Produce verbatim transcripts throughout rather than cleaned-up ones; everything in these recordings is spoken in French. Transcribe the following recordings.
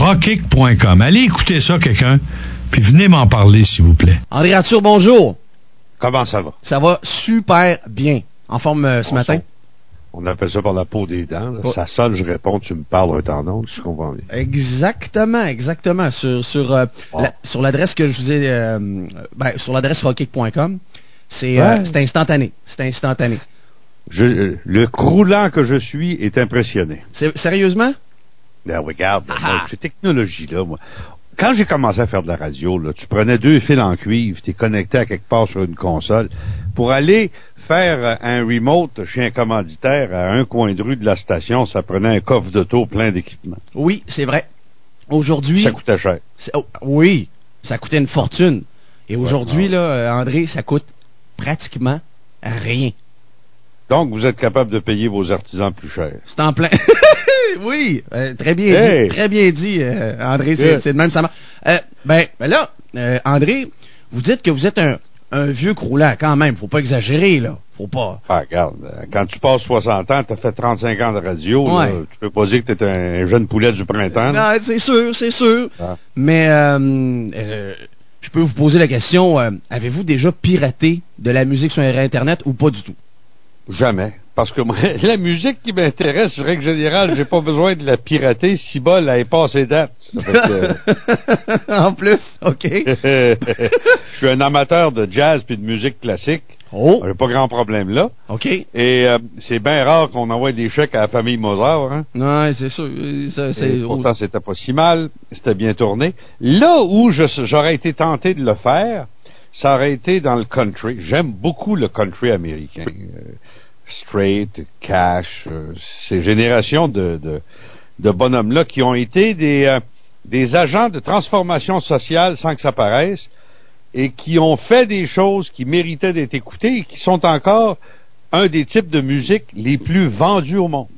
rockkick point com. Allez écouter ça, quelqu'un, puis venez m'en parler, s'il vous plaît. André Arthur, bonjour. Comment ça va? Ça va super bien. En forme euh, ce on matin? Son, on appelle ça par la peau des dents. Oh. Ça sonne, je réponds, tu me parles un temps d'autre, je comprends bien. Exactement, exactement. Sur, sur, euh, oh. la, sur l'adresse que je vous ai... Euh, ben, sur l'adresse rockkick point com, c'est ouais. euh, c'est instantané. C'est instantané. Je, le croulant que je suis est impressionné. C'est, sérieusement? Ben, regarde, moi, cette technologie-là, moi. Quand j'ai commencé à faire de la radio, là, tu prenais deux fils en cuivre, tu es connecté à quelque part sur une console. Pour aller faire un remote chez un commanditaire à un coin de rue de la station, ça prenait un coffre d'auto plein d'équipements. Oui, c'est vrai. Aujourd'hui... Ça coûtait cher. Oh, oui, ça coûtait une fortune. Et aujourd'hui, ouais, là, André, ça coûte pratiquement rien. Donc, vous êtes capable de payer vos artisans plus cher. C'est en plein... oui, euh, très bien hey. dit. Très bien dit, euh, André. C'est, yeah. c'est de même ça marche. Euh, ben, ben là, euh, André, vous dites que vous êtes un, un vieux croulant quand même. Faut pas exagérer, là. Faut pas. Ah, regarde, quand tu passes soixante ans, t'as fait trente-cinq ans de radio, ouais. là, tu peux pas dire que t'es un jeune poulet du printemps. Non, c'est sûr, c'est sûr. Ah. Mais euh, euh, je peux vous poser la question, euh, avez-vous déjà piraté de la musique sur Internet ou pas du tout? Jamais. Parce que moi, la musique qui m'intéresse, je règle générale, j'ai pas besoin de la pirater si bol elle est passée date. Que... en plus, OK. Je suis un amateur de jazz puis de musique classique. Oh. J'ai pas grand problème là. OK. Et euh, c'est bien rare qu'on envoie des chèques à la famille Mozart. Hein? Ouais, c'est sûr. Ça, c'est... Pourtant, c'était pas si mal. C'était bien tourné. Là où je, j'aurais été tenté de le faire, ça aurait été dans le country. J'aime beaucoup le country américain. Euh, Straight, Cash, euh, ces générations de, de, de bonhommes-là qui ont été des, euh, des agents de transformation sociale sans que ça paraisse et qui ont fait des choses qui méritaient d'être écoutées et qui sont encore un des types de musique les plus vendus au monde.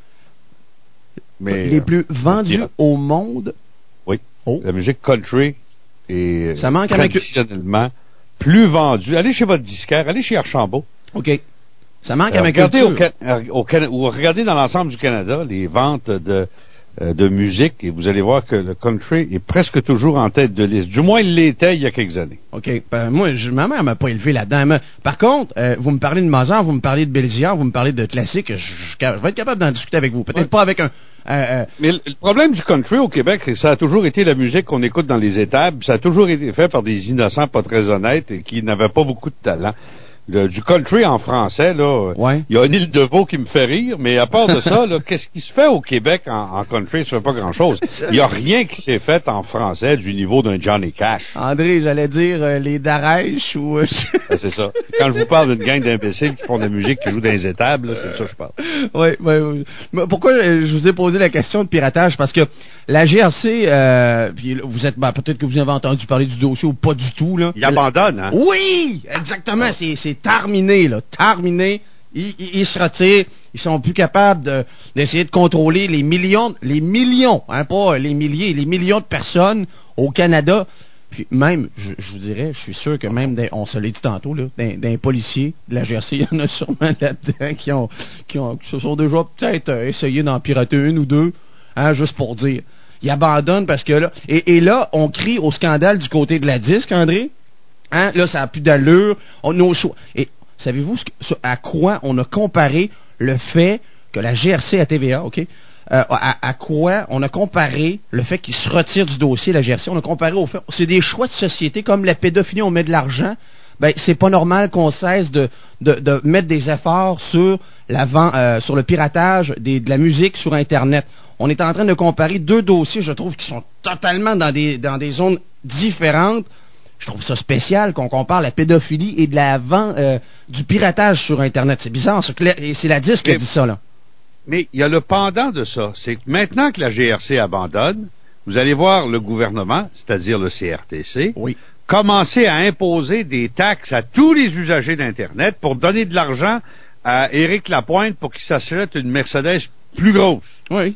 Mais, les euh, plus vendus au monde? Oui. Oh. La musique country est ça manque traditionnellement avec... plus vendue. Allez chez votre disquaire, allez chez Archambault. OK. Ça manque euh, à ma regardez culture. Au, au, au, ou regardez dans l'ensemble du Canada les ventes de, euh, de musique et vous allez voir que le country est presque toujours en tête de liste. Du moins, il l'était il y a quelques années. OK. Ben, moi, je, ma mère m'a pas élevé là-dedans. Mais, par contre, euh, vous me parlez de Mozart, vous me parlez de Belziar, vous me parlez de classique. Je, je, je vais être capable d'en discuter avec vous. Peut-être ouais. pas avec un... Euh, euh... Mais le, le problème du country au Québec, c'est que ça a toujours été la musique qu'on écoute dans les étables. Ça a toujours été fait par des innocents pas très honnêtes et qui n'avaient pas beaucoup de talent. Le, du country en français, là, il ouais. y a une île de veau qui me fait rire, mais à part de ça, là, qu'est-ce qui se fait au Québec en, en country? Ça fait pas grand-chose. Il n'y a rien qui s'est fait en français du niveau d'un Johnny Cash. André, j'allais dire euh, les Darèches ou... Euh, ah, c'est ça. Quand je vous parle d'une gang d'imbéciles qui font de la musique, qui jouent dans les étables, là, c'est de ça que je parle. Oui, oui, oui. Pourquoi je vous ai posé la question de piratage? Parce que la G R C, euh, puis vous êtes, ben, peut-être que vous avez entendu parler du dossier ou pas du tout, là. Il abandonne, hein? Oui! Exactement, ah. c'est, c'est terminé, là. Terminé. Ils, ils, ils se retirent. Ils sont plus capables de, d'essayer de contrôler les millions, les millions, hein, pas les milliers, les millions de personnes au Canada. Puis même, je, je vous dirais, je suis sûr que même, des, on se l'a dit tantôt, là, d'un, d'un policier de la G R C, il y en a sûrement là-dedans qui ont, qui ont, qui se sont déjà peut-être euh, essayé d'en pirater une ou deux, hein, juste pour dire. Ils abandonnent parce que là, et, et là, on crie au scandale du côté de la disque, André. Hein, là, ça a plus d'allure. On, nos choix. Et savez-vous ce que, à quoi on a comparé le fait que la G R C à T V A, OK? Euh, à, à quoi on a comparé le fait qu'ils se retirent du dossier, la G R C, on a comparé au fait, c'est des choix de société, comme la pédophilie, on met de l'argent, ben c'est pas normal qu'on cesse de, de, de mettre des efforts sur, la vent, euh, sur le piratage des, de la musique sur Internet. On est en train de comparer deux dossiers, je trouve, qui sont totalement dans des, dans des zones différentes. Je trouve ça spécial qu'on compare la pédophilie et de la vente, euh, du piratage sur Internet. C'est bizarre, c'est, c'est la disque qui a dit ça, là. Mais il y a le pendant de ça. C'est que maintenant que la G R C abandonne, vous allez voir le gouvernement, c'est-à-dire le C R T C, oui. commencer à imposer des taxes à tous les usagers d'Internet pour donner de l'argent à Éric Lapointe pour qu'il s'achète une Mercedes plus grosse. Oui.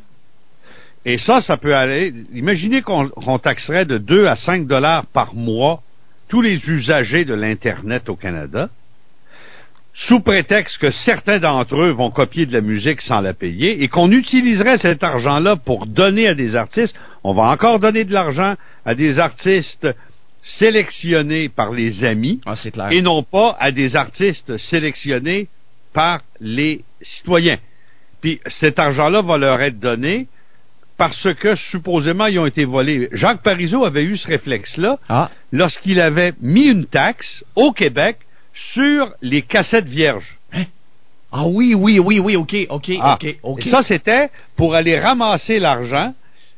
Et ça, ça peut aller... Imaginez qu'on, qu'on taxerait de deux à cinq dollars par mois tous les usagers de l'Internet au Canada. sous prétexte que certains d'entre eux vont copier de la musique sans la payer, et qu'on utiliserait cet argent-là pour donner à des artistes. On va encore donner de l'argent à des artistes sélectionnés par les amis, ah, c'est clair. et non pas à des artistes sélectionnés par les citoyens. Puis cet argent-là va leur être donné parce que supposément ils ont été volés. Jacques Parizeau avait eu ce réflexe-là ah. lorsqu'il avait mis une taxe au Québec sur les cassettes vierges. Hein? Ah oui, oui, oui, oui, ok, ok, ah. ok, ok. Et ça, c'était pour aller ramasser l'argent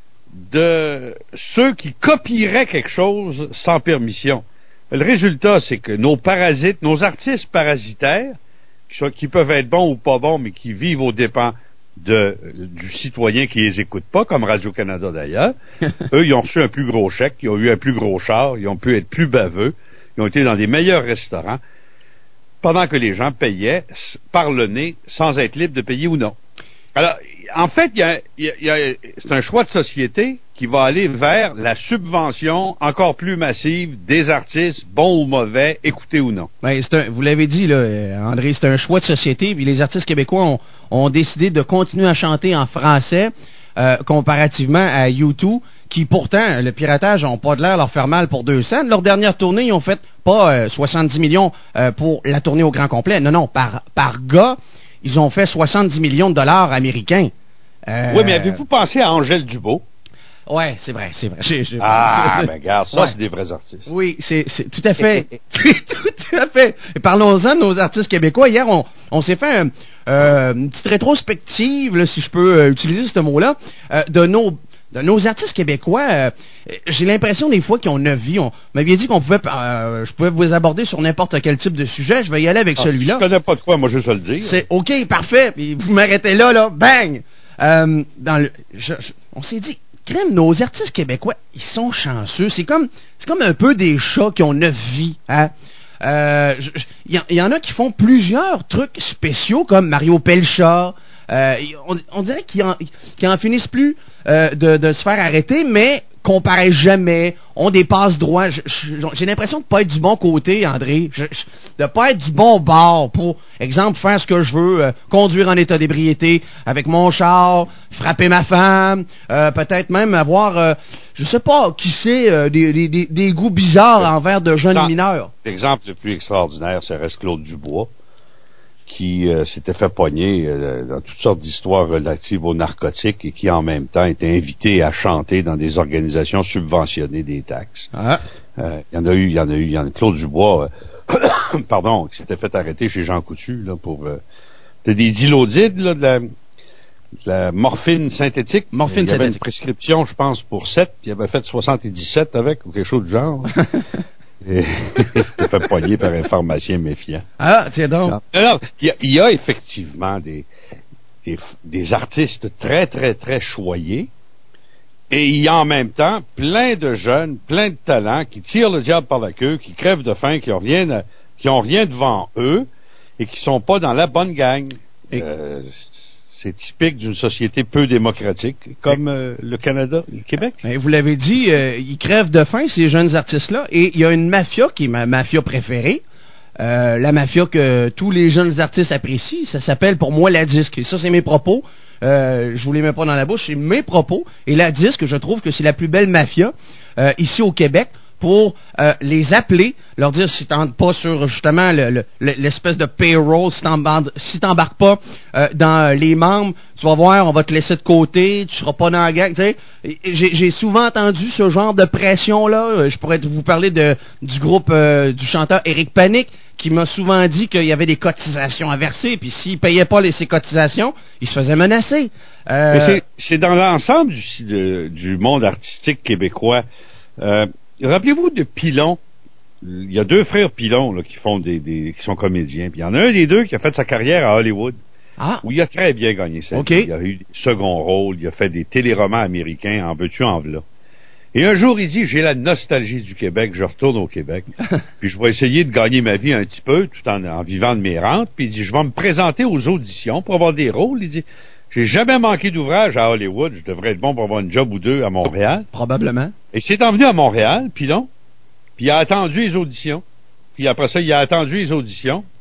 de ceux qui copieraient quelque chose sans permission. Le résultat, c'est que nos parasites, nos artistes parasitaires, qui, sont, qui peuvent être bons ou pas bons, mais qui vivent aux dépens de, du citoyen qui les écoute pas, comme Radio-Canada d'ailleurs, eux, ils ont reçu un plus gros chèque, ils ont eu un plus gros char, ils ont pu être plus baveux, ils ont été dans des meilleurs restaurants, pendant que les gens payaient par le nez sans être libres de payer ou non. Alors, en fait, il y a, il y a, c'est un choix de société qui va aller vers la subvention encore plus massive des artistes, bons ou mauvais, écoutés ou non. Ben, c'est un, vous l'avez dit, là, André, c'est un choix de société. Puis les artistes québécois ont, ont décidé de continuer à chanter en français euh, comparativement à U deux, qui pourtant, le piratage n'a pas de l'air leur faire mal pour deux cents. Leur dernière tournée, ils ont fait pas euh, soixante-dix millions euh, pour la tournée au grand complet. Non, non, par, par gars, ils ont fait soixante-dix millions de dollars américains. Euh... Oui, mais avez-vous pensé à Angèle Dubeau? Oui, c'est vrai, c'est vrai. J'ai, j'ai... Ah, ben regarde, ça, ouais. C'est des vrais artistes. Oui, c'est, c'est tout à fait. Tout à fait. Et parlons-en de nos artistes québécois. Hier, on, on s'est fait un, euh, une petite rétrospective, là, si je peux euh, utiliser ce mot-là, euh, de nos de nos artistes québécois. Euh, j'ai l'impression des fois qu'ils ont neuf vies. On m'avait dit qu'on pouvait, euh, je pouvais vous aborder sur n'importe quel type de sujet. Je vais y aller avec ah, celui-là. Je connais pas de quoi, moi, je vais le dire. C'est OK, parfait. Puis vous m'arrêtez là, là, bang! Euh, dans le, je, je, on s'est dit, crème, nos artistes québécois, ils sont chanceux. C'est comme, c'est comme un peu des chats qui ont neuf vies, hein? Euh, il y, y en a qui font plusieurs trucs spéciaux, comme Mario Pelchat. Euh, on, on dirait qu'ils en, qu'ils en finissent plus euh, de, de se faire arrêter, mais qu'on paraît jamais, on dépasse droit. Je, je, j'ai l'impression de pas être du bon côté, André, je, je, de pas être du bon bord pour, exemple, faire ce que je veux, euh, conduire en état d'ébriété avec mon char, frapper ma femme, euh, peut-être même avoir, euh, je sais pas, qui sait, euh, des, des, des, des goûts bizarres euh, envers de jeunes exemple, mineurs. L'exemple le plus extraordinaire, c'est reste Claude Dubois, qui euh, s'était fait pogner euh, dans toutes sortes d'histoires relatives aux narcotiques et qui, en même temps, était invité à chanter dans des organisations subventionnées des taxes. Ah. Euh, il y en a eu, il y en a eu, il y en a Claude Dubois, euh, pardon, qui s'était fait arrêter chez Jean Coutu, là, pour... Euh, c'était des dilodides, là, de la, de la morphine synthétique. Morphine il y avait synthétique. une prescription, je pense, pour sept, il avait fait soixante-dix-sept avec, ou quelque chose du genre. Et il s'était fait poigner par un pharmacien méfiant. Ah, tiens donc. Alors, il y a, il y a effectivement des, des, des artistes très, très, très choyés, et il y a en même temps plein de jeunes, plein de talents qui tirent le diable par la queue, qui crèvent de faim, qui ont rien, à, qui ont rien devant eux, et qui sont pas dans la bonne gang. Et... Euh, c'est typique d'une société peu démocratique, comme euh, le Canada, le Québec. Et vous l'avez dit, euh, ils crèvent de faim, ces jeunes artistes-là, et il y a une mafia qui est ma mafia préférée, euh, la mafia que tous les jeunes artistes apprécient, ça s'appelle pour moi la disque. Et ça, c'est mes propos. Euh, je vous les mets pas dans la bouche, c'est mes propos. Et la disque, je trouve que c'est la plus belle mafia euh, ici au Québec, pour euh, les appeler, leur dire si t'embarques pas sur justement le, le, l'espèce de payroll, si t'embarques, si t'embarques pas euh, dans les membres, tu vas voir, on va te laisser de côté, tu seras pas dans la gang. Tu sais, j'ai, j'ai souvent entendu ce genre de pression-là. Je pourrais vous parler de du groupe euh, du chanteur Éric Panic, qui m'a souvent dit qu'il y avait des cotisations à verser, puis s'il payait pas les, ces cotisations, il se faisait menacer. Euh... Mais c'est, c'est dans l'ensemble du, de, du monde artistique québécois. Euh, Rappelez-vous de Pilon. Il y a deux frères Pilon là, qui font des, des qui sont comédiens. Puis il y en a un des deux qui a fait sa carrière à Hollywood. Ah. Où il a très bien gagné sa okay. vie. Il a eu des second rôles, il a fait des téléromans américains, en veux-tu, en v'là. Et un jour, il dit, j'ai la nostalgie du Québec, je retourne au Québec. Puis je vais essayer de gagner ma vie un petit peu, tout en, en vivant de mes rentes. Puis il dit, je vais me présenter aux auditions pour avoir des rôles. Il dit, j'ai jamais manqué d'ouvrage à Hollywood. Je devrais être bon pour avoir une job ou deux à Montréal. Probablement. Et c'est envenu à Montréal, puis non. Puis il a attendu les auditions. Puis après ça, il a attendu les auditions.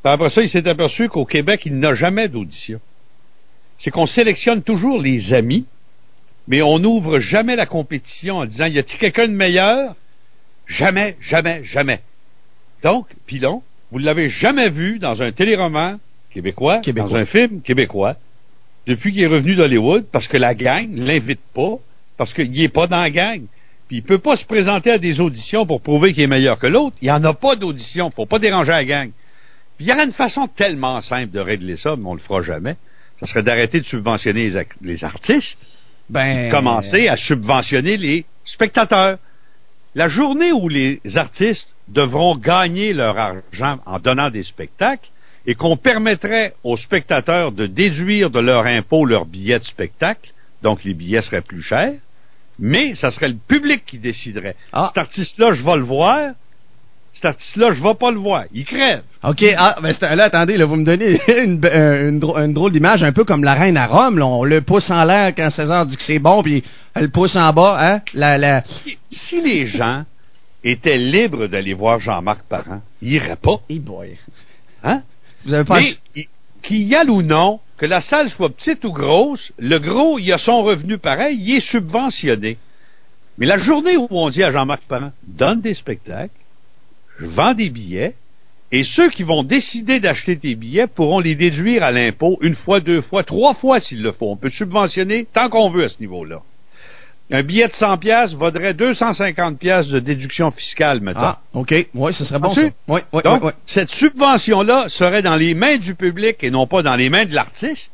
Puis après ça, il s'est aperçu qu'au Québec, il n'a jamais d'audition. C'est qu'on sélectionne toujours les amis, mais on n'ouvre jamais la compétition en disant, y a-t-il quelqu'un de meilleur? Jamais, jamais, jamais. Donc, Pilon, vous ne l'avez jamais vu dans un téléroman québécois, québécois, dans un film québécois, depuis qu'il est revenu d'Hollywood, parce que la gang ne l'invite pas, parce qu'il n'est pas dans la gang. Puis il ne peut pas se présenter à des auditions pour prouver qu'il est meilleur que l'autre. Il n'y en a pas d'audition, il ne faut pas déranger la gang. Puis il y aurait une façon tellement simple de régler ça, mais on ne le fera jamais. Ça serait d'arrêter de subventionner les, les artistes, ben... et de commencer à subventionner les spectateurs. La journée où les artistes devront gagner leur argent en donnant des spectacles et qu'on permettrait aux spectateurs de déduire de leur impôt leurs billets de spectacle, donc les billets seraient plus chers, mais ça serait le public qui déciderait. Ah. Cet artiste-là, je vais le voir. Cet artiste-là, je ne vais pas le voir. Il crève. OK. Ah, ben là, attendez, là, vous me donnez une, une, une drôle d'image, un peu comme la reine à Rome. Là. On le pousse en l'air quand César dit que c'est bon, puis elle le pousse en bas. Hein? La, la... Si, si les gens étaient libres d'aller voir Jean-Marc Parent, ils n'iraient pas. Hey boy. Hein? Vous avez pas... Mais, qu'il y aille ou non, que la salle soit petite ou grosse, le gros, il a son revenu pareil, il est subventionné. Mais la journée où on dit à Jean-Marc Parent, donne des spectacles, je vends des billets, et ceux qui vont décider d'acheter tes billets pourront les déduire à l'impôt une fois, deux fois, trois fois s'il le faut. On peut subventionner tant qu'on veut à ce niveau-là. Un billet de cent piastres vaudrait deux cent cinquante piastres de déduction fiscale, mettons. Ah, OK. Oui, ce serait bon, ça. Oui, oui, Donc, oui, oui. cette subvention-là serait dans les mains du public et non pas dans les mains de l'artiste.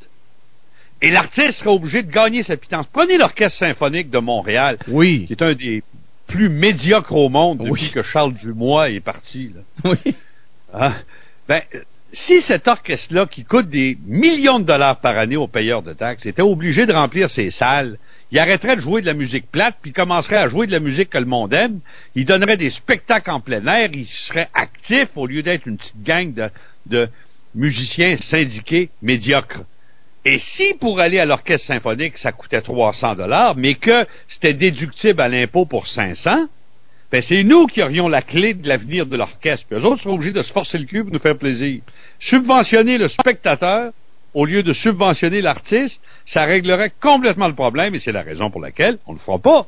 Et l'artiste serait obligé de gagner sa pitance. Prenez l'Orchestre symphonique de Montréal, oui. qui est un des plus médiocres au monde depuis oui. que Charles Dumois est parti. Là. Oui. Hein? Ben, si cet orchestre-là, qui coûte des millions de dollars par année aux payeurs de taxes, était obligé de remplir ses salles, il arrêterait de jouer de la musique plate, puis il commencerait à jouer de la musique que le monde aime. Il donnerait des spectacles en plein air, il serait actif au lieu d'être une petite gang de, de musiciens syndiqués médiocres. Et si pour aller à l'orchestre symphonique, ça coûtait trois cents dollars, mais que c'était déductible à l'impôt pour cinq cents, ben c'est nous qui aurions la clé de l'avenir de l'orchestre. Puis eux autres seraient obligés de se forcer le cul pour nous faire plaisir. Subventionner le spectateur au lieu de subventionner l'artiste, ça réglerait complètement le problème et c'est la raison pour laquelle on ne le fera pas.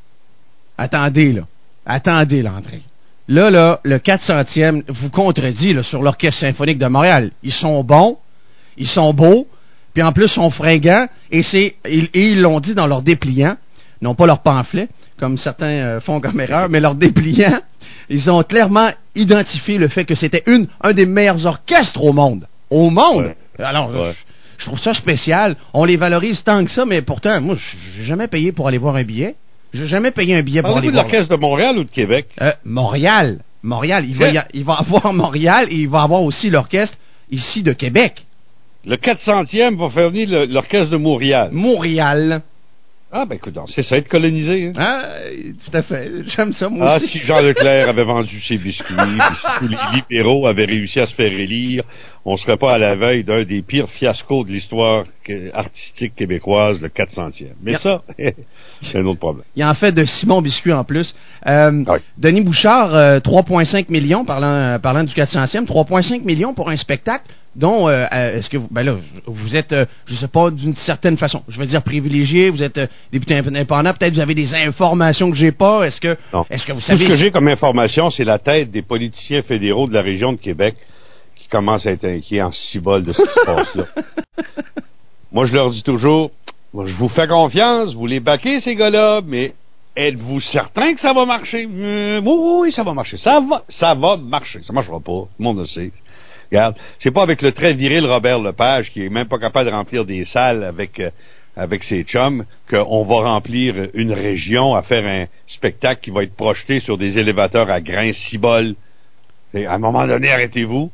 Attendez, là. Attendez, l'entrée. Là, là, le quatre centième vous contredit là, sur l'Orchestre symphonique de Montréal. Ils sont bons, ils sont beaux, puis en plus, ils sont fringants, et, c'est, et, et ils l'ont dit dans leur dépliant, non pas leur pamphlet, comme certains euh, font comme erreur, mais leur dépliant, ils ont clairement identifié le fait que c'était une, un des meilleurs orchestres au monde. Au monde! Ouais. Alors, ouais. je, je trouve ça spécial. On les valorise tant que ça, mais pourtant, moi, je n'ai jamais payé pour aller voir un billet. Je n'ai jamais payé un billet pour aller voir... Parlez-vous de l'Orchestre de Montréal ou de Québec? Euh, Montréal. Montréal. Il va, y a, il va avoir Montréal et il va avoir aussi l'orchestre ici de Québec. Le quatre centième va faire venir le, l'Orchestre de Montréal. Montréal. Ah, ben écoute, c'est ça être colonisé. Hein? Ah, tout à fait. J'aime ça, moi ah, aussi. Ah, si Jean Leclerc avait vendu ses biscuits, puis si tous les libéraux avaient réussi à se faire élire, on ne serait pas à la veille d'un des pires fiascos de l'histoire artistique québécoise, le quatre centième. Mais yeah. ça, c'est un autre problème. Il y a en fait de Simon Biscuit en plus. Euh, oui. Denis Bouchard, euh, trois virgule cinq millions, parlant, parlant du quatre centième, trois virgule cinq millions pour un spectacle dont, euh, est-ce que vous, ben là, vous êtes, euh, je sais pas, d'une certaine façon, je veux dire privilégié, vous êtes euh, député indépendant, peut-être vous avez des informations que j'ai pas, est-ce que, non. est-ce que vous savez... Tout ce que j'ai comme information, c'est la tête des politiciens fédéraux de la région de Québec qui commencent à être inquiets en cibole de ce qui se passe là. Moi, je leur dis toujours, moi, je vous fais confiance, vous les baquez, ces gars-là, mais êtes-vous certain que ça va marcher? Euh, oui, oui, ça va marcher. Ça va, ça va marcher. Ça marchera pas. Tout le monde le sait. Regarde, c'est pas avec le très viril Robert Lepage qui est même pas capable de remplir des salles avec euh, avec ses chums qu'on va remplir une région à faire un spectacle qui va être projeté sur des élévateurs à grains ciboles. Et à un moment donné, arrêtez-vous.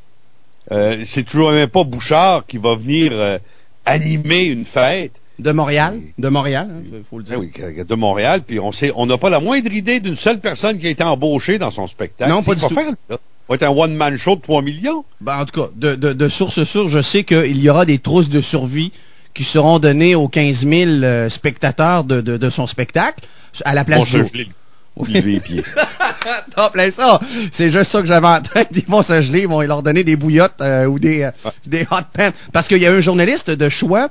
Euh, c'est toujours même pas Bouchard qui va venir euh, animer une fête. De Montréal, de Montréal, hein, faut le dire. Oui, de Montréal, puis on sait, on n'a pas la moindre idée d'une seule personne qui a été embauchée dans son spectacle. Non, pas du tout. Faire, là? Va être un one-man show de trois millions. Ben, en tout cas, de, de, de source sûre, je sais qu'il y aura des trousses de survie qui seront données aux quinze mille euh, spectateurs de, de, de son spectacle à la place bon, d'eau. Je l'ai, les pieds. Non, plein ça. C'est juste ça que j'avais en tête. Ils vont se geler, ils vont leur donner des bouillottes euh, ou des, euh, Ah. des hot pants. Parce qu'il y a un journaliste de choix,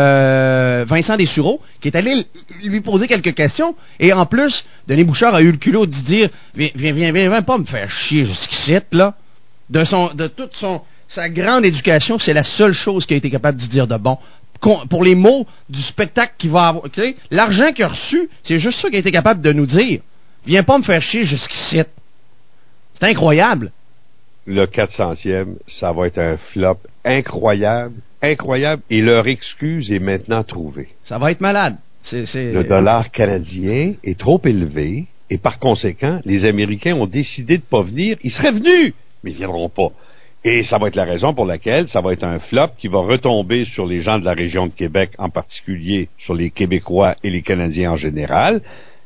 euh, Vincent Dessureau, qui est allé l- lui poser quelques questions. Et en plus, Denis Bouchard a eu le culot de dire Viens, viens, viens, viens, viens pas me faire chier jusqu'ici, là. De, son, de toute son, sa grande éducation, c'est la seule chose qu'il a été capable de dire de bon. Con- Pour les mots du spectacle qu'il va avoir, tu sais, l'argent qu'il a reçu, c'est juste ça qu'il a été capable de nous dire. Viens pas me faire chier jusqu'ici. C'est incroyable. Le quatre centième, ça va être un flop incroyable, incroyable, et leur excuse est maintenant trouvée. Ça va être malade. C'est, c'est... Le dollar canadien est trop élevé, et par conséquent, les Américains ont décidé de pas venir. Ils seraient venus, mais ils viendront pas. Et ça va être la raison pour laquelle ça va être un flop qui va retomber sur les gens de la région de Québec, en particulier sur les Québécois et les Canadiens en général.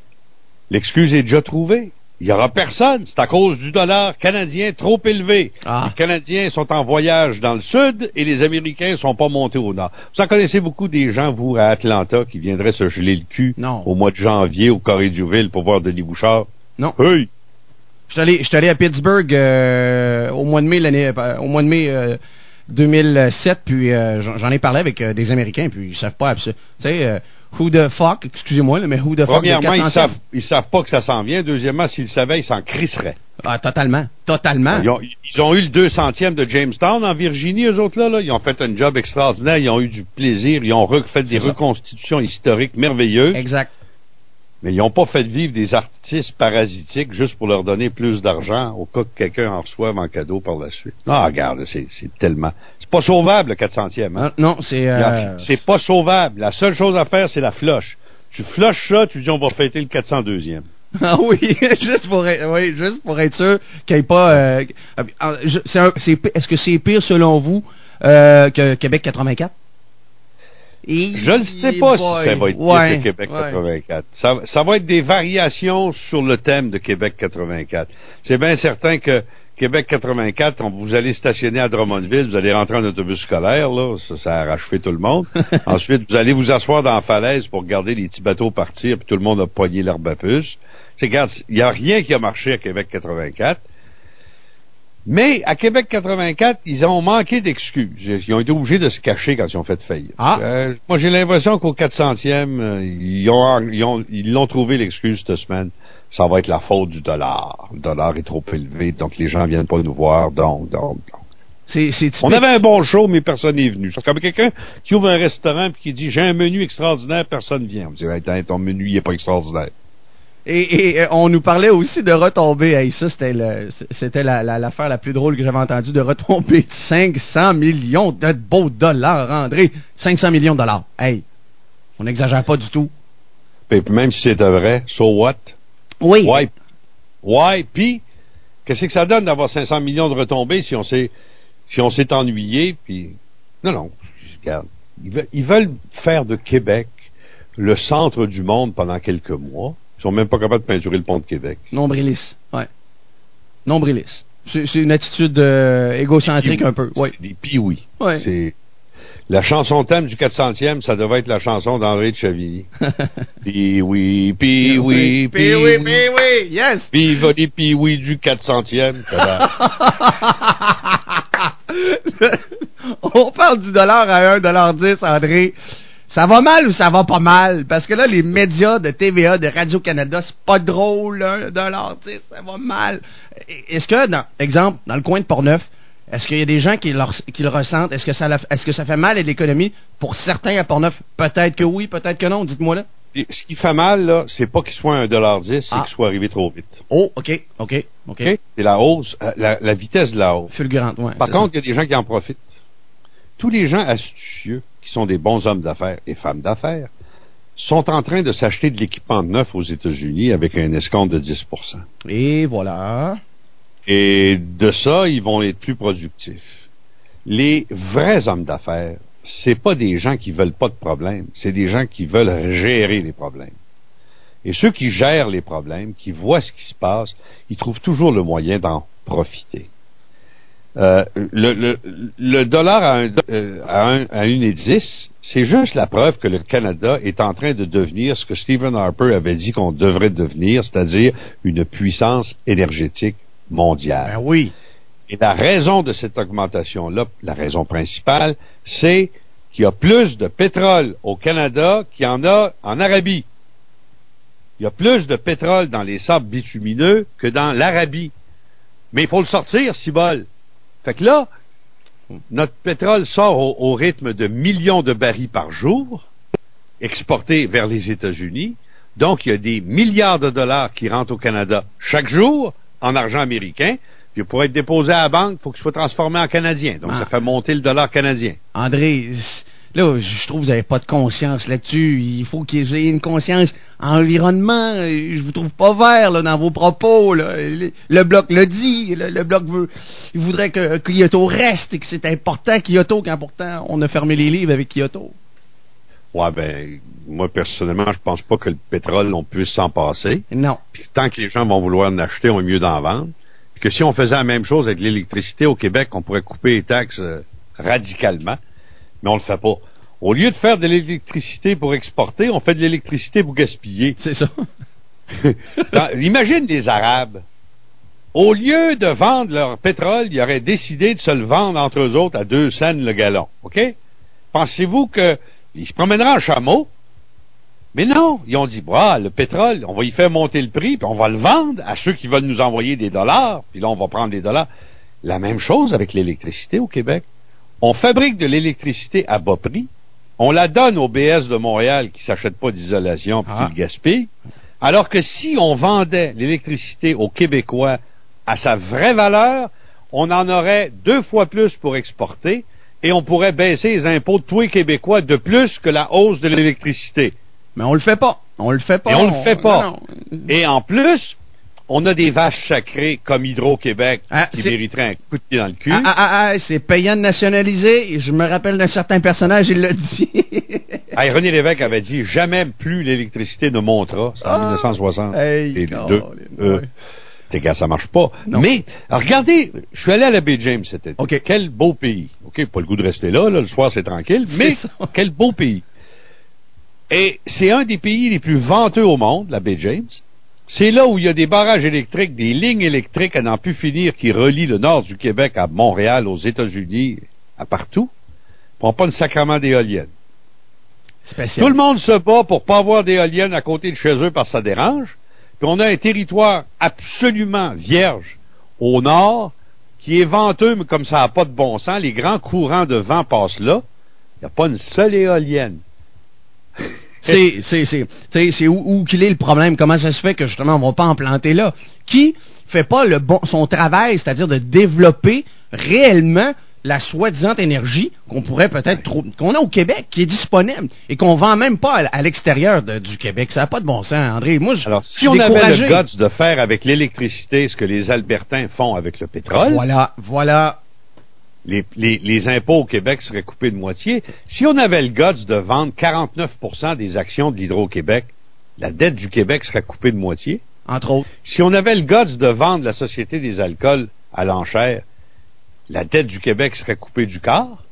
L'excuse est déjà trouvée. Il n'y aura personne. C'est à cause du dollar canadien trop élevé. Ah. Les Canadiens sont en voyage dans le sud et les Américains ne sont pas montés au nord. Vous en connaissez beaucoup des gens, vous, à Atlanta, qui viendraient se geler le cul Non. au mois de janvier au Corée-du-Ville pour voir Denis Bouchard? Non. Hey! Je suis allé, je suis allé à Pittsburgh euh, au mois de mai l'année, euh, au mois de mai euh, deux mille sept, puis euh, j'en, j'en ai parlé avec euh, des Américains, puis ils savent pas, tu sais, euh, who the fuck, excusez-moi, là, mais who the fuck. Premièrement, de ils quatre centièmes? savent, ils savent pas que ça s'en vient. Deuxièmement, s'ils le savaient, ils s'en crisseraient. Ah, totalement, totalement. Ils ont, ils ont eu le deux centième de Jamestown en Virginie, eux autres là, là. Ils ont fait un job extraordinaire. Ils ont eu du plaisir. Ils ont refait des C'est ça. reconstitutions historiques merveilleuses. Exact. Mais ils n'ont pas fait vivre des artistes parasitiques juste pour leur donner plus d'argent au cas que quelqu'un en reçoive en cadeau par la suite. Ah, regarde, c'est, c'est tellement... C'est pas sauvable, le quatre centième. Hein? Ah, non, c'est... Euh, C'est pas sauvable. La seule chose à faire, c'est la flush. Tu flushes ça, tu dis on va fêter le quatre cent deuxième. Ah oui, juste pour être, oui, juste pour être sûr qu'il n'y ait pas... Euh, euh, je- c'est un- c'est pi- est-ce que c'est pire, selon vous, euh, que Québec quatre-vingt-quatre? Et Je ne sais pas si ça va être pire ouais, que Québec ouais. quatre-vingt-quatre. Ça, ça va être des variations sur le thème de Québec quatre-vingt-quatre. C'est bien certain que Québec quatre-vingt-quatre, on- vous allez stationner à Drummondville, vous allez rentrer en autobus scolaire, là, ça, ça a rachevé tout le monde. Ensuite, vous allez vous asseoir dans la falaise pour regarder les petits bateaux partir, puis tout le monde a pogné l'herbe à puce. C'est, regarde, il n'y a rien qui a marché à Québec quatre-vingt-quatre. Mais à Québec quatre-vingt-quatre, ils ont manqué d'excuses. Ils ont été obligés de se cacher quand ils ont fait faillite. Ah. Euh, moi, j'ai l'impression qu'au quatre centième, euh, ils, ont, ils, ont, ils l'ont trouvé l'excuse cette semaine. Ça va être la faute du dollar. Le dollar est trop élevé, donc les gens viennent pas nous voir. Donc, donc, donc. C'est, c'est typique. On avait un bon show, mais personne n'est venu. C'est comme quelqu'un qui ouvre un restaurant et qui dit « J'ai un menu extraordinaire, personne vient. » On dit hey, « ton menu, il est pas extraordinaire. » Et, et, euh, on nous parlait aussi de retombées. Hey, ça, c'était, le, c'était la, la, l'affaire la plus drôle que j'avais entendue, de retombées de cinq cents millions de beaux dollars, André. cinq cents millions de dollars. Hey, on n'exagère pas du tout. Puis même si c'était vrai, so what? Oui. Ouais. Ouais, puis, qu'est-ce que ça donne d'avoir cinq cents millions de retombées si on s'est, si on s'est ennuyé, puis... Non, non, regarde. Ils veulent, ils veulent faire de Québec le centre du monde pendant quelques mois. Ils sont même pas capables de peinturer le pont de Québec. Nombriliste. Ouais. Nombriliste. C'est, c'est une attitude euh, égocentrique un peu. Ouais. C'est des pioui. Ouais. C'est... La chanson thème du quatre centième, ça devait être la chanson d'André de Chavigny. Pioui, pioui, Puis oui, puis oui, yes. Vive les pioui du quatre centième. On parle du dollar à un dollar dix, André. Ça va mal ou ça va pas mal? Parce que là, les médias de T V A, de Radio-Canada, c'est pas drôle, un dollar dix, ça va mal. Est-ce que, dans, exemple, dans le coin de Portneuf, est-ce qu'il y a des gens qui, leur, qui le ressentent? Est-ce que, ça, est-ce que ça fait mal à l'économie? Pour certains à Portneuf, peut-être que oui, peut-être que non. Dites-moi là. Et ce qui fait mal, là, c'est pas qu'il soit un dollar dix, c'est Ah. qu'il soit arrivé trop vite. Oh, OK, OK, OK. OK? C'est la hausse, euh, la, la vitesse de la hausse. Fulgurante, ouais. Par c'est contre, il y a des gens qui en profitent. Tous les gens astucieux, qui sont des bons hommes d'affaires et femmes d'affaires, sont en train de s'acheter de l'équipement neuf aux États-Unis avec un escompte de dix pour cent. ça. Et voilà. Et de ça, ils vont être plus productifs. Les vrais hommes d'affaires, c'est pas des gens qui veulent pas de problèmes, c'est des gens qui veulent gérer les problèmes. Et ceux qui gèrent les problèmes, qui voient ce qui se passe, ils trouvent toujours le moyen d'en profiter. Euh, le, le, le dollar à, un, euh, à, un, à une et dix, c'est juste la preuve que le Canada est en train de devenir ce que Stephen Harper avait dit qu'on devrait devenir, c'est-à-dire une puissance énergétique mondiale. Ben oui. Et la raison de cette augmentation-là, la raison principale, c'est qu'il y a plus de pétrole au Canada qu'il y en a en Arabie. Il y a plus de pétrole dans les sables bitumineux que dans l'Arabie. Mais il faut le sortir, cibole. Fait que là, notre pétrole sort au, au rythme de millions de barils par jour, exportés vers les États-Unis. Donc, il y a des milliards de dollars qui rentrent au Canada chaque jour en argent américain. Puis pour être déposé à la banque, il faut qu'il soit transformé en canadien. Donc, ah. ça fait monter le dollar canadien. André, là, je trouve que vous n'avez pas de conscience là-dessus. Il faut qu'il y ait une conscience environnement. Je vous trouve pas vert là, dans vos propos. Là. Le Bloc le dit. Le, le Bloc veut, il voudrait que Kyoto reste et que c'est important Kyoto quand pourtant on a fermé les livres avec Kyoto. Ouais, ben, moi, personnellement, je pense pas que le pétrole, on puisse s'en passer. Non. Puis tant que les gens vont vouloir en acheter, on est mieux d'en vendre. Puis que si on faisait la même chose avec l'électricité au Québec, on pourrait couper les taxes euh, radicalement. Mais on le fait pas. Au lieu de faire de l'électricité pour exporter, on fait de l'électricité pour gaspiller. C'est ça. Dans, imagine les Arabes. Au lieu de vendre leur pétrole, ils auraient décidé de se le vendre entre eux autres à deux cents le gallon. OK? Pensez-vous que ils se promèneraient en chameau? Mais non, ils ont dit, bah, le pétrole, on va y faire monter le prix, puis on va le vendre à ceux qui veulent nous envoyer des dollars, puis là, on va prendre des dollars. La même chose avec l'électricité au Québec. On fabrique de l'électricité à bas prix, on la donne au B S de Montréal qui ne s'achète pas d'isolation puis ah. qui le gaspille, alors que si on vendait l'électricité aux Québécois à sa vraie valeur, on en aurait deux fois plus pour exporter et on pourrait baisser les impôts de tous les Québécois de plus que la hausse de l'électricité. Mais on le fait pas. On le fait pas. Et on, on le fait pas. Non, non. Et en plus, on a des vaches sacrées comme Hydro-Québec ah, qui mériteraient un coup de pied dans le cul. Ah, ah, ah, ah, c'est payant de nationaliser. Je me rappelle d'un certain personnage, il l'a dit. ah, René Lévesque avait dit jamais plus l'électricité ne montera. C'est en ah, mille neuf cent soixante. Hey, et deux, euh, T'es gars, ça marche pas. Non. Mais, regardez, je suis allé à la baie James cet été. Okay. Quel beau pays. OK, pas le goût de rester là, là le soir c'est tranquille, mais quel beau pays. Et c'est un des pays les plus venteux au monde, la baie James. C'est là où il y a des barrages électriques, des lignes électriques à n'en plus finir qui relient le nord du Québec à Montréal, aux États-Unis, à partout. On n'a pas de sacrement d'éoliennes. Spécial. Tout le monde se bat pour pas avoir d'éoliennes à côté de chez eux parce que ça dérange. Puis on a un territoire absolument vierge au nord qui est venteux, mais comme ça n'a pas de bon sens, les grands courants de vent passent là. Il n'y a pas une seule éolienne. C'est, c'est, c'est, c'est, c'est où, où qu'il est le problème? Comment ça se fait que justement on ne va pas en planter là? Qui fait pas le bon, son travail, c'est-à-dire de développer réellement la soi-disant énergie qu'on pourrait peut-être trouver, qu'on a au Québec, qui est disponible et qu'on vend même pas à, à l'extérieur de, du Québec. Ça n'a pas de bon sens, André. Moi, je Alors, si on avait le guts de faire avec l'électricité ce que les Albertains font avec le pétrole. Voilà, voilà. Les, les, les impôts au Québec seraient coupés de moitié. Si on avait le guts de vendre quarante-neuf pour cent des actions de l'Hydro-Québec, la dette du Québec serait coupée de moitié. Entre autres. Si on avait le guts de vendre la Société des alcools à l'enchère, la dette du Québec serait coupée du quart.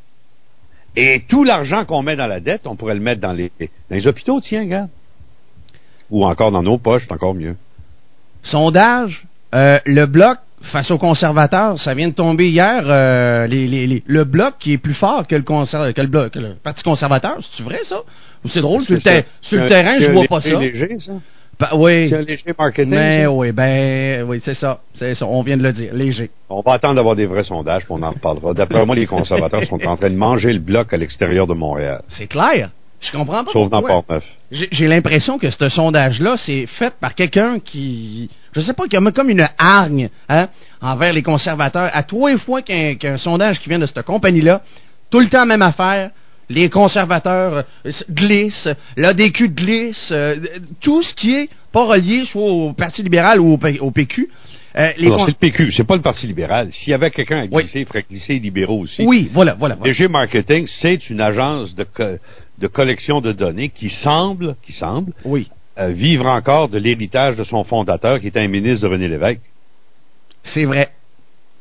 Et tout l'argent qu'on met dans la dette, on pourrait le mettre dans les, dans les hôpitaux, tiens, regarde. Ou encore dans nos poches, c'est encore mieux. Sondage, euh, le Bloc face aux conservateurs, ça vient de tomber hier, euh, les, les, les, le Bloc qui est plus fort que le, conser- que le, bloc, que le Parti conservateur, c'est vrai ça? Ou c'est drôle, sur, c'est le, ter- sur le terrain, je vois pas ça. C'est léger, ça? Ben, oui. C'est un léger marketing. Mais ça? oui, ben oui, c'est ça. C'est ça. On vient de le dire. Léger. On va attendre d'avoir des vrais sondages, puis on en reparlera. D'après moi, les conservateurs sont en train de manger le Bloc à l'extérieur de Montréal. C'est clair. Je comprends pas. Sauf pourquoi. dans Port-Neuf. J'ai, j'ai l'impression que ce sondage-là, c'est fait par quelqu'un qui, je sais pas, qui a comme une hargne, hein, envers les conservateurs. À tous les fois qu'un, qu'un sondage qui vient de cette compagnie-là, tout le temps même affaire. Les conservateurs euh, glissent, l'A D Q glisse, euh, tout ce qui est pas relié soit au Parti libéral ou au, P- au P Q. Euh, les non, con... c'est le P Q, c'est pas le Parti libéral. S'il y avait quelqu'un à glisser, oui. il ferait glisser les libéraux aussi. Oui, voilà, voilà. voilà. D G Marketing, c'est une agence de, co- de collection de données qui semble, qui semble oui. euh, vivre encore de l'héritage de son fondateur, qui était un ministre de René Lévesque. C'est vrai.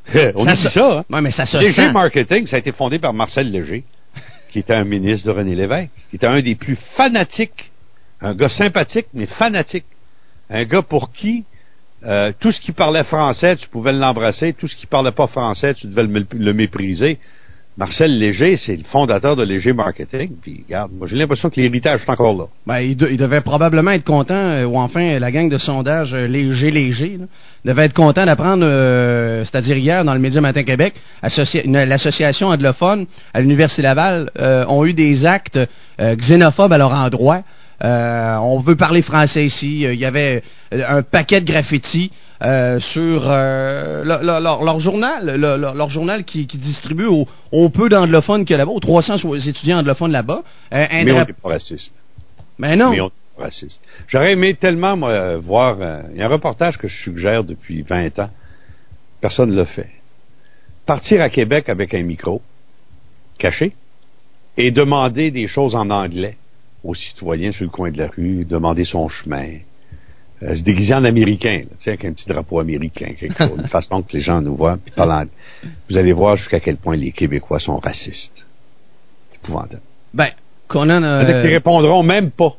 On ça dit se... ça, hein? Ouais, mais ça se Léger sent. Marketing, ça a été fondé par Marcel Léger, qui était un ministre de René Lévesque, qui était un des plus fanatiques, un gars sympathique, mais fanatique. Un gars pour qui euh, tout ce qui parlait français, tu pouvais l'embrasser, tout ce qui parlait pas français, tu devais le, le mépriser. Marcel Léger, c'est le fondateur de Léger Marketing. Puis, regarde, moi, j'ai l'impression que l'héritage est encore là. Ben, il, de, il devait probablement être content, euh, ou enfin, la gang de sondage euh, Léger, Léger, là, devait être content d'apprendre, euh, c'est-à-dire hier, dans le Média Matin Québec, associ- une, l'association anglophone à l'Université Laval euh, ont eu des actes euh, xénophobes à leur endroit. Euh, on veut parler français ici. Il y avait un paquet de graffitis euh, sur euh, leur, leur, leur journal, leur, leur journal qui, qui distribue au, au peu d'anglophones qu'il y a là-bas, aux trois cents étudiants anglophones là-bas. Euh, Mais on n'est pas raciste. Mais non. Mais on n'est pas raciste. J'aurais aimé tellement, moi, voir... Euh, il y a un reportage que je suggère depuis vingt ans. Personne ne l'a fait. Partir à Québec avec un micro, caché, et demander des choses en anglais aux citoyens sur le coin de la rue, demander son chemin, euh, se déguiser en américain, là, tu sais, avec un petit drapeau américain, quelque chose, une façon que les gens nous voient, puis parlant, vous allez voir jusqu'à quel point les Québécois sont racistes. C'est épouvantable. Ben, Conan... Euh... Ils répondront même pas.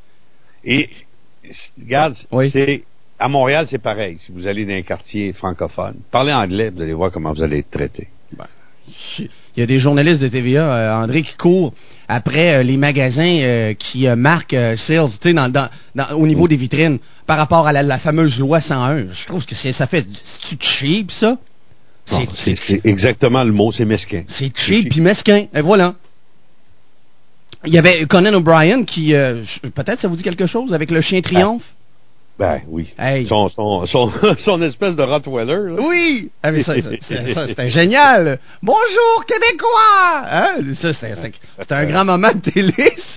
Et, regarde, oui. c'est, à Montréal, c'est pareil. Si vous allez dans un quartier francophone, parlez anglais, vous allez voir comment vous allez être traité. Ben, il y a des journalistes de T V A, euh, André, qui courent après euh, les magasins euh, qui euh, marquent euh, sales, tu sais, dans, dans, dans, au niveau des vitrines, par rapport à la, la fameuse loi cent un. Je trouve que c'est, ça fait... C'est cheap, ça? C'est, non, c'est, c'est exactement le mot, c'est mesquin. C'est cheap puis mesquin, et voilà. Il y avait Conan O'Brien qui... Euh, peut-être ça vous dit quelque chose, avec le chien triomphe? Ben, ben oui. Hey. Son, son, son, son espèce de Rottweiler. Là. Oui! Ah, mais ça, ça, ça, ça, c'était génial! Bonjour, Québécois! Hein? Ça, c'était, c'était un grand moment de télé,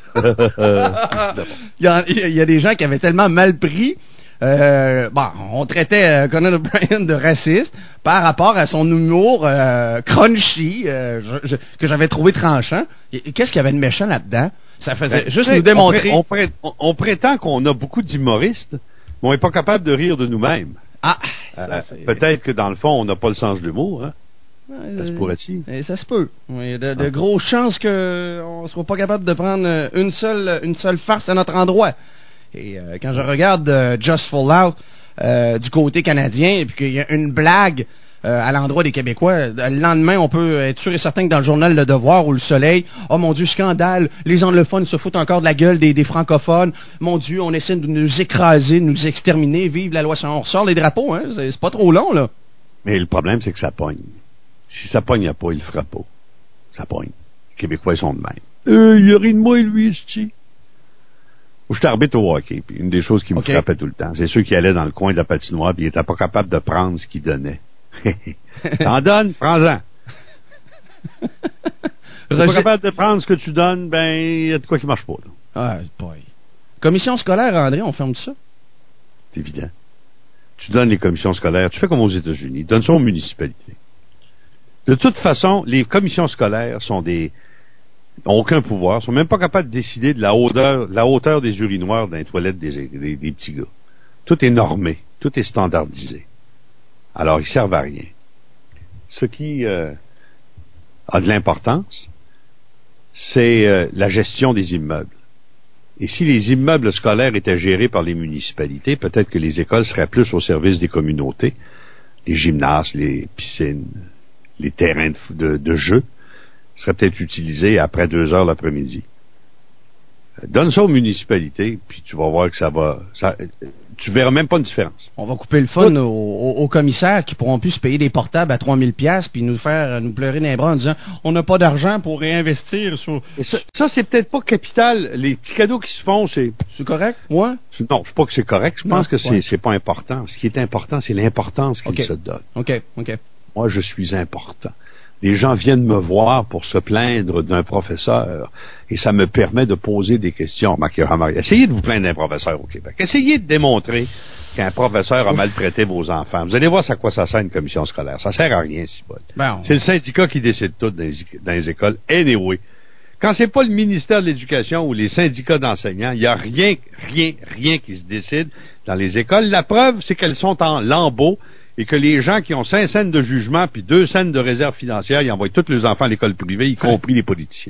ça. il, y a, il y a des gens qui avaient tellement mal pris. Euh, bon, on traitait euh, Conan O'Brien de raciste par rapport à son humour euh, crunchy euh, je, je, que j'avais trouvé tranchant. Et, qu'est-ce qu'il y avait de méchant là-dedans? Ça faisait ben, juste nous démontrer... On, pré- on, pré- on prétend qu'on a beaucoup d'humoristes, mais on n'est pas capable de rire de nous-mêmes. Ah! Euh, peut-être que dans le fond, on n'a pas le sens de l'humour, hein? Euh, ça se pourrait-il? Et ça se peut. Il y a de, de ah. grosses chances qu'on ne soit pas capable de prendre une seule, une seule farce à notre endroit. Et euh, quand je regarde euh, Just Fall Out euh, du côté canadien, et puis qu'il y a une blague euh, à l'endroit des Québécois, le lendemain, on peut être sûr et certain que dans le journal Le Devoir ou Le Soleil, oh mon Dieu, scandale, les anglophones se foutent encore de la gueule des, des francophones, mon Dieu, on essaie de nous écraser, de nous exterminer, vive la loi, on ressort les drapeaux, hein, c'est, c'est pas trop long, là. Mais le problème, c'est que ça pogne. Si ça pogne pas, il le fera pas. Ça pogne. Les Québécois, ils sont de même. Euh, il y a rien de moi, lui, ici. Moi, j'étais arbitre au hockey, puis une des choses qui me okay. frappait tout le temps, c'est ceux qui allaient dans le coin de la patinoire, puis ils n'étaient pas capables de prendre ce qu'ils donnaient. T'en donnes, prends-en. T'es pas capable de prendre ce que tu donnes, ben, il y a de quoi qui marche pas, là. Ah, boy. Commission scolaire, André, on ferme ça? C'est évident. Tu donnes les commissions scolaires, tu fais comme aux États-Unis, donne ça aux municipalités. De toute façon, les commissions scolaires sont des... n'ont aucun pouvoir, sont même pas capables de décider de la hauteur, la hauteur des urinoirs dans les toilettes des, des, des petits gars. Tout est normé, tout est standardisé. Alors, ils servent à rien. Ce qui euh, a de l'importance, c'est euh, la gestion des immeubles. Et si les immeubles scolaires étaient gérés par les municipalités, peut-être que les écoles seraient plus au service des communautés, les gymnases, les piscines, les terrains de, de, de jeu seraient peut-être utilisés après deux heures l'après-midi. Donne ça aux municipalités, puis tu vas voir que ça va... Ça, tu verras même pas une différence. On va couper le fun aux, aux, aux commissaires qui pourront plus se payer des portables à trois mille dollars puis nous faire nous pleurer dans les bras en disant « On n'a pas d'argent pour réinvestir sur... » Ça, ça, c'est peut-être pas capital. Les petits cadeaux qui se font, c'est... C'est correct? Ouais? Non, je sais pas que c'est correct. Je non, pense que c'est, ouais. c'est pas important. Ce qui est important, c'est l'importance qu'ils okay. se donnent. OK, OK. Moi, je suis important. Les gens viennent me voir pour se plaindre d'un professeur et ça me permet de poser des questions. Essayez de vous plaindre d'un professeur au Québec. Essayez de démontrer qu'un professeur a maltraité vos enfants. Vous allez voir à quoi ça sert une commission scolaire. Ça sert à rien, si bon. Ben, on... C'est le syndicat qui décide tout dans les, dans les écoles. Anyway, Quand c'est pas le ministère de l'Éducation ou les syndicats d'enseignants, il n'y a rien, rien, rien qui se décide dans les écoles. La preuve, c'est qu'elles sont en lambeaux et que les gens qui ont cinq cents de jugement puis deux cents de réserve financière, ils envoient tous leurs enfants à l'école privée, y compris les politiciens.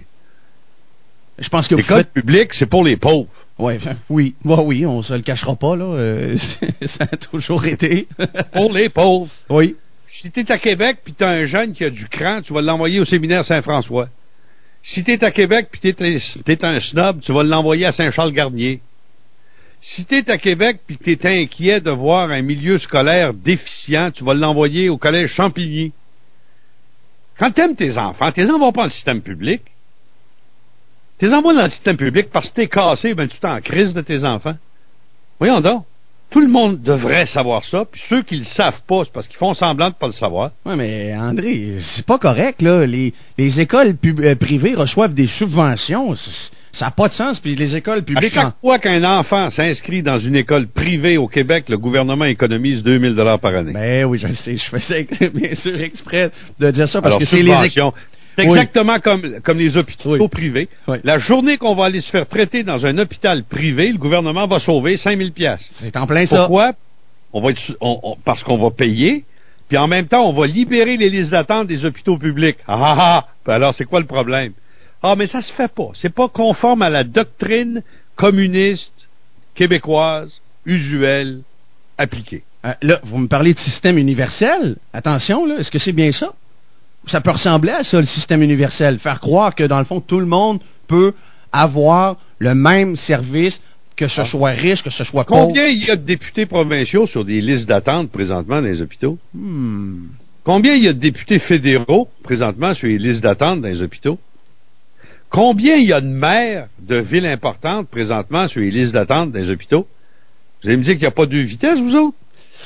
Je pense que l'école faites... publique, c'est pour les pauvres. Ouais, oui, bah oui, on se le cachera pas, là. Euh, ça a toujours été. Pour les pauvres. Oui. Si tu es à Québec puis tu as un jeune qui a du cran, tu vas l'envoyer au séminaire Saint-François. Si tu es à Québec puis tu es un snob, tu vas l'envoyer à Saint-Charles-Garnier. Si tu es à Québec puis tu es inquiet de voir un milieu scolaire déficient, tu vas l'envoyer au collège Champigny. Quand tu aimes tes enfants, tu les envoies pas dans le système public. Tu les envoies dans le système public parce que t'es cassé, ben tu t'es en crise de tes enfants. Voyons donc. Tout le monde devrait savoir ça, puis ceux qui le savent pas, c'est parce qu'ils font semblant de pas le savoir. Oui, mais André, c'est pas correct, là. Les, les écoles pub- euh, privées reçoivent des subventions. Ça n'a pas de sens, puis les écoles publiques... À chaque en... fois qu'un enfant s'inscrit dans une école privée au Québec, le gouvernement économise deux mille dollars par année. Ben oui, je sais, je faisais bien sûr exprès de dire ça, parce Alors, que c'est les... subventions. C'est exactement oui. comme, comme les hôpitaux oui. privés. Oui. La journée qu'on va aller se faire traiter dans un hôpital privé, le gouvernement va sauver cinq mille piastres. C'est en plein ça. Pourquoi? On va être, on, on, parce qu'on va payer, puis en même temps, on va libérer les listes d'attente des hôpitaux publics. Ah ah ah! Alors, c'est quoi le problème? Ah, mais ça se fait pas. C'est pas conforme à la doctrine communiste, québécoise, usuelle, appliquée. Euh, là, vous me parlez de système universel. Attention, là, est-ce que c'est bien ça? Ça peut ressembler à ça, le système universel. Faire croire que, dans le fond, tout le monde peut avoir le même service, que ce ah. soit riche, que ce soit pauvre. Combien il y a de députés provinciaux sur des listes d'attente présentement dans les hôpitaux? Hmm. Combien il y a de députés fédéraux présentement sur les listes d'attente dans les hôpitaux? Combien il y a de maires de villes importantes présentement sur les listes d'attente dans les hôpitaux? Vous allez me dire qu'il n'y a pas deux vitesses, vous autres?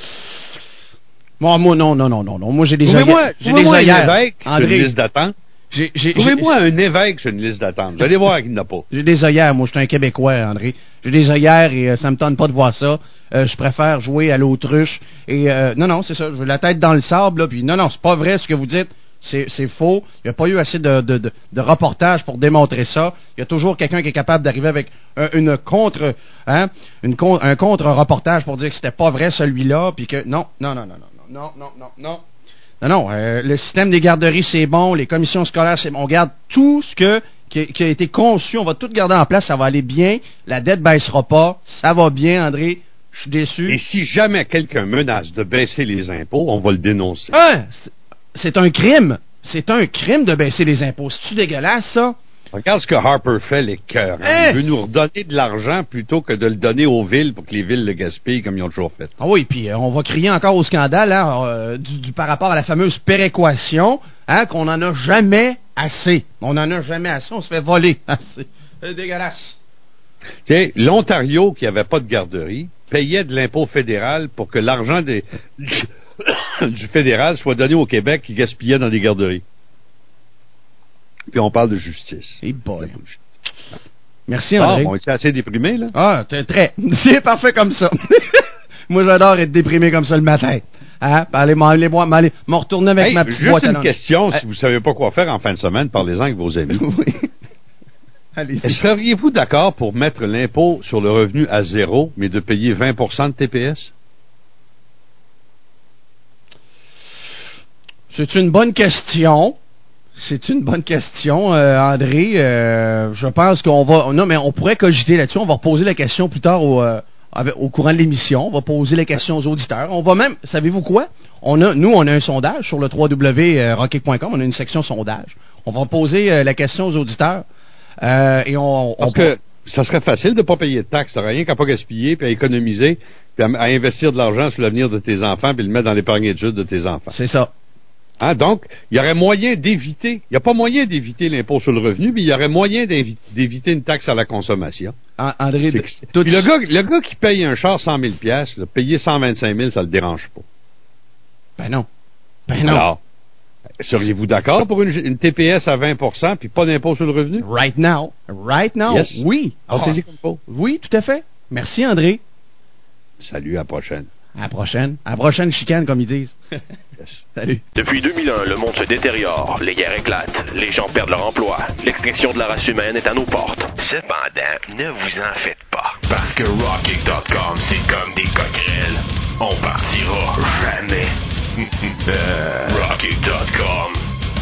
Moi, moi, non, non, non, non, non. Moi, j'ai des œillères. J'ai des œillères. Un évêque sur une liste d'attente. J'ai, j'ai, Trouvez-moi j'ai... un évêque sur une liste d'attente. Vous allez voir qu'il n'y en a pas. J'ai des œillères. Moi, je suis un Québécois, André. J'ai des œillères et euh, ça me tente pas de voir ça. Euh, je préfère jouer à l'autruche. Et euh, non, non, c'est ça. J'ai la tête dans le sable, là. Puis non, non, c'est pas vrai ce que vous dites. C'est, c'est faux. Il n'y a pas eu assez de, de, de, de reportages pour démontrer ça. Il y a toujours quelqu'un qui est capable d'arriver avec un, une contre, hein, une con, un contre-reportage pour dire que c'était pas vrai celui-là, puis que non, non, non, non, non, non, non, non, non. Non, non, euh, le système des garderies, c'est bon, les commissions scolaires, c'est bon. On garde tout ce que, qui, qui a été conçu, on va tout garder en place, ça va aller bien, la dette baissera pas, ça va bien, André, je suis déçu. Et si jamais quelqu'un menace de baisser les impôts, on va le dénoncer. Ah! C'est un crime. C'est un crime de baisser les impôts. C'est-tu dégueulasse, ça? Regarde ce que Harper fait, les cœurs. Hein? Il veut nous redonner de l'argent plutôt que de le donner aux villes pour que les villes le gaspillent comme ils ont toujours fait. Ah oui, puis euh, on va crier encore au scandale hein, euh, du, du, par rapport à la fameuse péréquation, hein, qu'on n'en a jamais assez. On n'en a jamais assez, on se fait voler. C'est dégueulasse. Tiens, l'Ontario, qui n'avait pas de garderie, payait de l'impôt fédéral pour que l'argent des... du fédéral soit donné au Québec qui gaspillait dans des garderies. Puis on parle de justice. Hey boy. Merci, André. Ah, on est assez déprimé, là? Ah, t'es très. C'est parfait comme ça. Moi, j'adore être déprimé comme ça le matin. Hein? Allez, m'allez, m'allez, m'en retourner avec hey, ma petite juste boîte à une question, hey. Si vous ne savez pas quoi faire en fin de semaine, parlez-en avec vos amis. Oui. Allez. Seriez-vous d'accord pour mettre l'impôt sur le revenu à zéro, mais de payer vingt pour cent de T P S? C'est une bonne question. C'est une bonne question, euh, André. Euh, je pense qu'on va... Non, mais on pourrait cogiter là-dessus. On va reposer la question plus tard au, euh, avec, au courant de l'émission. On va poser la question aux auditeurs. On va même... Savez-vous quoi? On a, nous, on a un sondage sur le w w w point rocket point com. On a une section sondage. On va poser euh, la question aux auditeurs. Euh, et on, Parce on que ça serait facile de ne pas payer de taxes. Tu n'aurais rien qu'à pas gaspiller, puis à économiser, puis à, à investir de l'argent sur l'avenir de tes enfants, puis le mettre dans l'épargne études de tes enfants. C'est ça. Hein, donc, il y aurait moyen d'éviter, il n'y a pas moyen d'éviter l'impôt sur le revenu, mais il y aurait moyen d'éviter une taxe à la consommation. Ah, André, que, tout... le, gars, le gars qui paye un char cent mille piastres, là, payer cent vingt-cinq mille, ça le dérange pas. Ben non. Ben non. Alors, seriez-vous d'accord pour une, une T P S à vingt pour cent puis pas d'impôt sur le revenu? Right now. Right now. Yes. Oui. Pensez-y comme faut. Oui, tout à fait. Merci, André. Salut, à la prochaine. À la prochaine. À la prochaine chicane, comme ils disent. Yes. Salut. Depuis deux mille un, le monde se détériore, les guerres éclatent, les gens perdent leur emploi, l'extinction de la race humaine est à nos portes. Cependant, ne vous en faites pas. Parce que Rocket dot com, c'est comme des coquerelles. On partira jamais. Rocket dot com